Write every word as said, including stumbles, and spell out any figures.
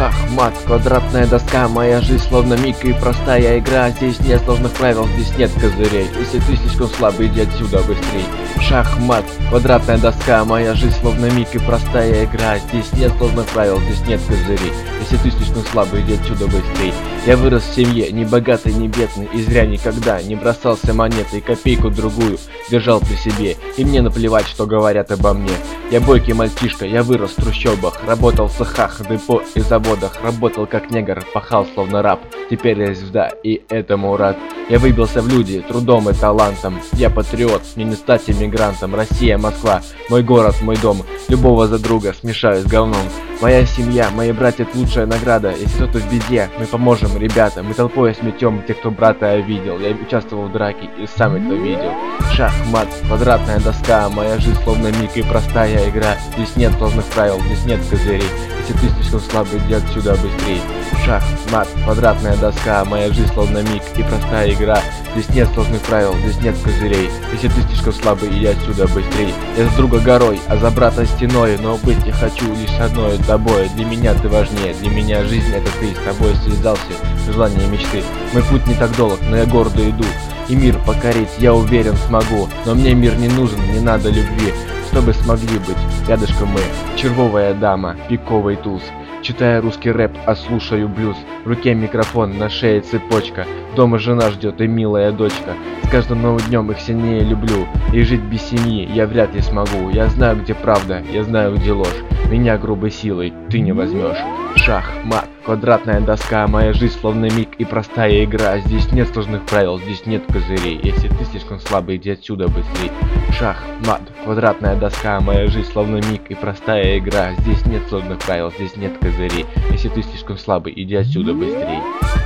Шахмат, квадратная доска, моя жизнь словно миг и простая игра. Здесь нет сложных правил, здесь нет козырей. Если ты слишком слабый, иди отсюда быстрей. Шахмат, квадратная доска, моя жизнь словно миг и простая игра. Здесь нет сложных правил, здесь нет козырей. Если ты слишком слабый, иди отсюда быстрей. Я вырос в семье, не богатый, не бедный, и зря никогда не бросался монетой, копейку другую держал при себе. И мне наплевать, что говорят обо мне. Я бойкий мальчишка, я вырос в трущобах, работал в цехах, депо и заводах, работал как негр, пахал словно раб. Теперь я звезда, и этому рад. Я выбился в люди трудом и талантом. Я патриот, мне не стать иммигрантом. Россия, Москва, мой город, мой дом. Любого за друга смешаю с говном. Моя семья, мои братья — это лучшая награда. Если кто-то в беде, мы поможем, ребята. Мы толпой сметем тех, кто брата обидел. Я участвовал в драке и сам это видел. Шахмат, квадратная доска, моя жизнь словно миг и простая игра. Здесь нет сложных правил, здесь нет козырей. Если ты слишком слабый, иди отсюда быстрей. Шахмат, квадратная доска, моя жизнь словно миг и простая игра. Здесь нет сложных правил, здесь нет козырей. Если ты слишком слабый, иди отсюда быстрей. Я с друга горой, а за брата стеной, но быть я хочу лишь одной тобой. Для меня ты важнее, для меня жизнь — это ты. С тобой связался желание мечты. Мой путь не так долг, но я гордо иду. И мир покорить, я уверен, смогу. Но мне мир не нужен, не надо любви. Чтобы смогли быть рядышком мы. Червовая дама, пиковый туз. Читая русский рэп, а слушаю блюз. В руке микрофон, на шее цепочка. Дома жена ждет и милая дочка. С каждым новым днем их сильнее люблю. И жить без семьи я вряд ли смогу. Я знаю, где правда, я знаю, где ложь. Меня грубой силой ты не возьмешь. Шахмат, квадратная доска, моя жизнь словно миг и простая игра. Здесь нет сложных правил, здесь нет козырей. Если ты слишком слабый, иди отсюда быстрей. Шахмат, квадратная доска, моя жизнь словно миг и простая игра. Здесь нет сложных правил, здесь нет козырей. Если ты слишком слабый, иди отсюда быстрей.